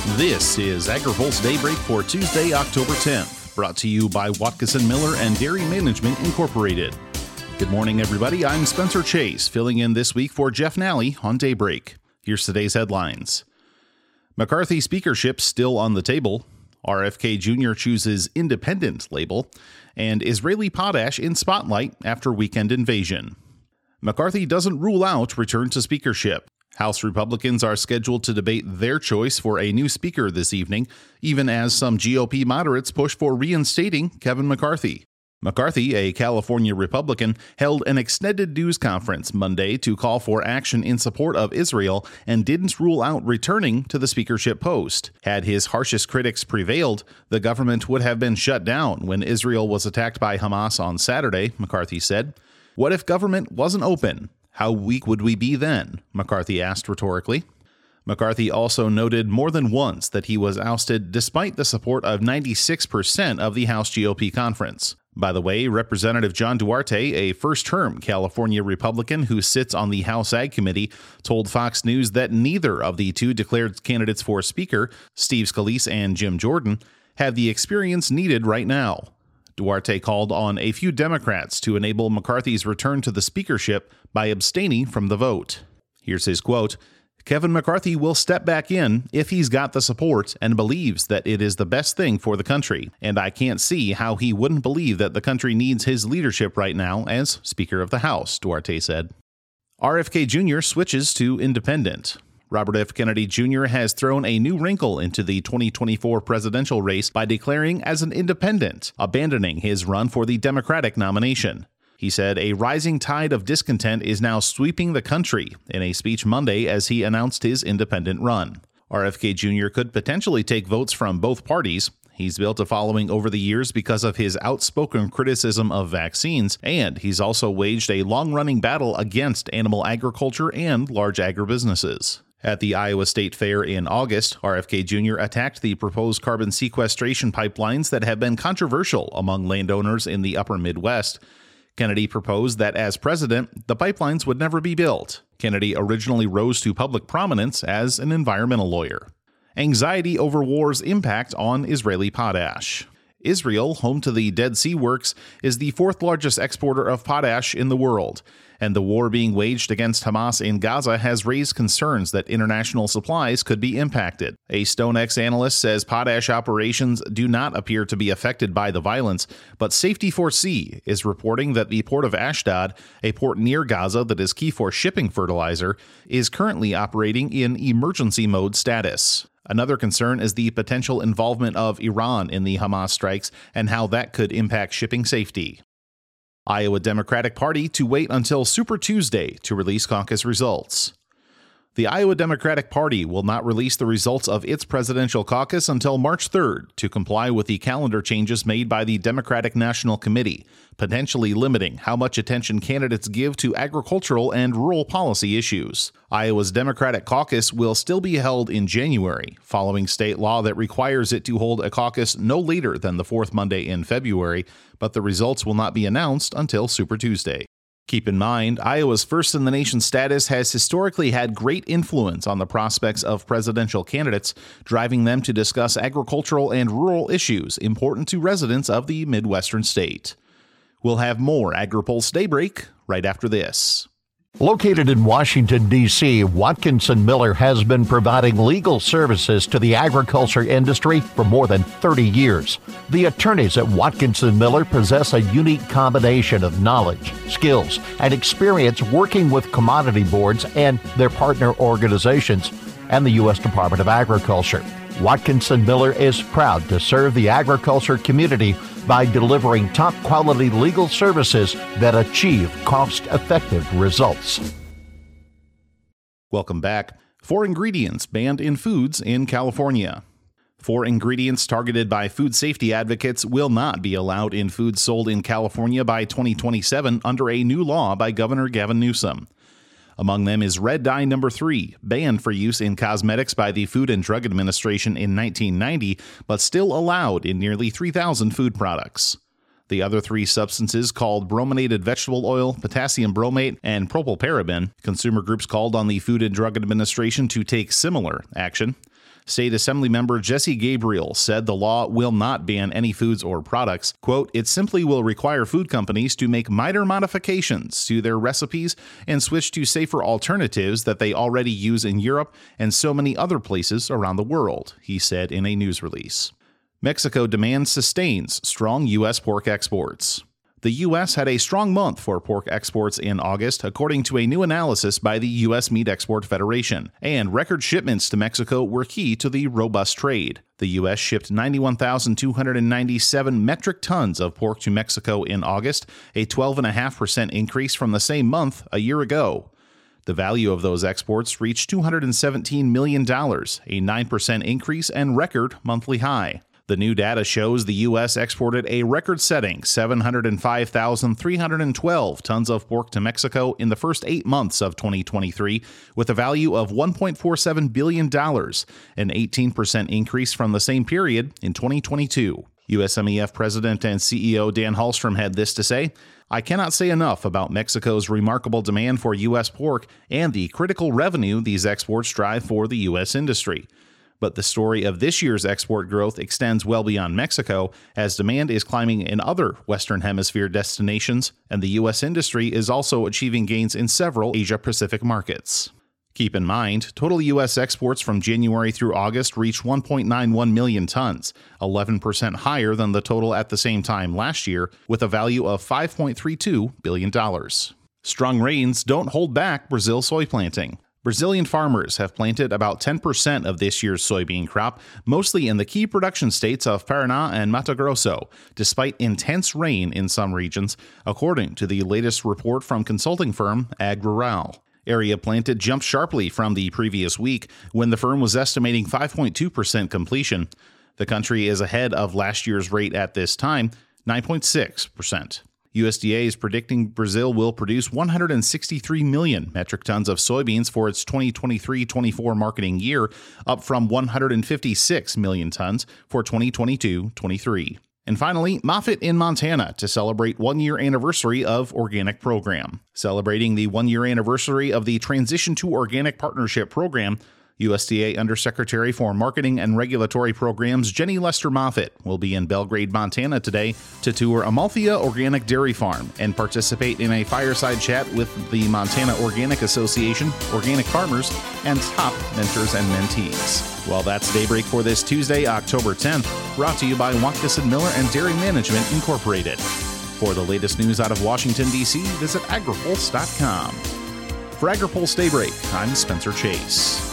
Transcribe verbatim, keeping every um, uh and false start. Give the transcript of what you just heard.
This is AgriPulse Daybreak for Tuesday, October tenth, brought to you by Watkinson Miller and Dairy Management Incorporated. Good morning, everybody. I'm Spencer Chase, filling in this week for Jeff Nally on Daybreak. Here's today's headlines. McCarthy speakership still on the table. R F K Junior chooses independent label. And Israeli potash in spotlight after weekend invasion. McCarthy doesn't rule out return to speakership. House Republicans are scheduled to debate their choice for a new speaker this evening, even as some G O P moderates push for reinstating Kevin McCarthy. McCarthy, a California Republican, held an extended news conference Monday to call for action in support of Israel and didn't rule out returning to the speakership post. Had his harshest critics prevailed, the government would have been shut down when Israel was attacked by Hamas on Saturday, McCarthy said. What if government wasn't open? How weak would we be then? McCarthy asked rhetorically. McCarthy also noted more than once that he was ousted despite the support of ninety-six percent of the House G O P conference. By the way, Representative John Duarte, a first-term California Republican who sits on the House Ag Committee, told Fox News that neither of the two declared candidates for Speaker, Steve Scalise and Jim Jordan, have the experience needed right now. Duarte called on a few Democrats to enable McCarthy's return to the speakership by abstaining from the vote. Here's his quote, "Kevin McCarthy will step back in if he's got the support and believes that it is the best thing for the country, and I can't see how he wouldn't believe that the country needs his leadership right now as Speaker of the House," Duarte said. R F K Junior switches to independent. Robert F. Kennedy Junior has thrown a new wrinkle into the twenty twenty-four presidential race by declaring as an independent, abandoning his run for the Democratic nomination. He said a rising tide of discontent is now sweeping the country in a speech Monday as he announced his independent run. R F K Junior could potentially take votes from both parties. He's built a following over the years because of his outspoken criticism of vaccines, and he's also waged a long-running battle against animal agriculture and large agribusinesses. At the Iowa State Fair in August, R F K Junior attacked the proposed carbon sequestration pipelines that have been controversial among landowners in the upper Midwest. Kennedy proposed that as president, the pipelines would never be built. Kennedy originally rose to public prominence as an environmental lawyer. Anxiety over war's impact on Israeli potash. Israel, home to the Dead Sea Works, is the fourth largest exporter of potash in the world, and the war being waged against Hamas in Gaza has raised concerns that international supplies could be impacted. A StoneX analyst says potash operations do not appear to be affected by the violence, but Safety four C is reporting that the port of Ashdod, a port near Gaza that is key for shipping fertilizer, is currently operating in emergency mode status. Another concern is the potential involvement of Iran in the Hamas strikes and how that could impact shipping safety. Iowa Democratic Party to wait until Super Tuesday to release caucus results. The Iowa Democratic Party will not release the results of its presidential caucus until March third to comply with the calendar changes made by the Democratic National Committee, potentially limiting how much attention candidates give to agricultural and rural policy issues. Iowa's Democratic caucus will still be held in January, following state law that requires it to hold a caucus no later than the fourth Monday in February, but the results will not be announced until Super Tuesday. Keep in mind, Iowa's first-in-the-nation status has historically had great influence on the prospects of presidential candidates, driving them to discuss agricultural and rural issues important to residents of the Midwestern state. We'll have more AgriPulse Daybreak right after this. Located in Washington, D C, Watkinson Miller has been providing legal services to the agriculture industry for more than thirty years. The attorneys at Watkinson Miller possess a unique combination of knowledge, skills, and experience working with commodity boards and their partner organizations and the U S Department of Agriculture. Watkinson Miller is proud to serve the agriculture community by delivering top-quality legal services that achieve cost-effective results. Welcome back. Four ingredients banned in foods in California. Four ingredients targeted by food safety advocates will not be allowed in foods sold in California by twenty twenty-seven under a new law by Governor Gavin Newsom. Among them is red dye number three, banned for use in cosmetics by the Food and Drug Administration in nineteen ninety, but still allowed in nearly three thousand food products. The other three substances, called brominated vegetable oil, potassium bromate, and propylparaben, consumer groups called on the Food and Drug Administration to take similar action. State Assemblymember Jesse Gabriel said the law will not ban any foods or products. Quote, "It simply will require food companies to make minor modifications to their recipes and switch to safer alternatives that they already use in Europe and so many other places around the world," he said in a news release. Mexico demand sustains strong U S pork exports. The U S had a strong month for pork exports in August, according to a new analysis by the U S Meat Export Federation, and record shipments to Mexico were key to the robust trade. The U S shipped ninety-one thousand two hundred ninety-seven metric tons of pork to Mexico in August, a twelve point five percent increase from the same month a year ago. The value of those exports reached two hundred seventeen million dollars, a nine percent increase and record monthly high. The new data shows the U S exported a record-setting seven hundred five thousand three hundred twelve tons of pork to Mexico in the first eight months of twenty twenty-three, with a value of one point four seven billion dollars, an eighteen percent increase from the same period in twenty twenty-two. U S M E F President and C E O Dan Hallstrom had this to say, "I cannot say enough about Mexico's remarkable demand for U S pork and the critical revenue these exports drive for the U S industry. But the story of this year's export growth extends well beyond Mexico, as demand is climbing in other Western Hemisphere destinations, and the U S industry is also achieving gains in several Asia-Pacific markets." Keep in mind, total U S exports from January through August reached one point nine one million tons, eleven percent higher than the total at the same time last year, with a value of five point three two billion dollars. Strong rains don't hold back Brazil soy planting. Brazilian farmers have planted about ten percent of this year's soybean crop, mostly in the key production states of Paraná and Mato Grosso, despite intense rain in some regions, according to the latest report from consulting firm AgRural. Area planted jumped sharply from the previous week, when the firm was estimating five point two percent completion. The country is ahead of last year's rate at this time, nine point six percent. U S D A is predicting Brazil will produce one hundred sixty-three million metric tons of soybeans for its twenty twenty-three twenty-four marketing year, up from one hundred fifty-six million tons for twenty twenty-two twenty-three. And finally, Moffett in Montana to celebrate one-year anniversary of Organic Program. Celebrating the one-year anniversary of the Transition to Organic Partnership Program, U S D A Undersecretary for Marketing and Regulatory Programs Jenny Lester Moffett will be in Belgrade, Montana today to tour Amalthea Organic Dairy Farm and participate in a fireside chat with the Montana Organic Association, organic farmers, and top mentors and mentees. Well, that's Daybreak for this Tuesday, October tenth, brought to you by Watkinson Miller and Dairy Management Incorporated. For the latest news out of Washington, D C, visit agripulse dot com. For AgriPulse Daybreak, I'm Spencer Chase.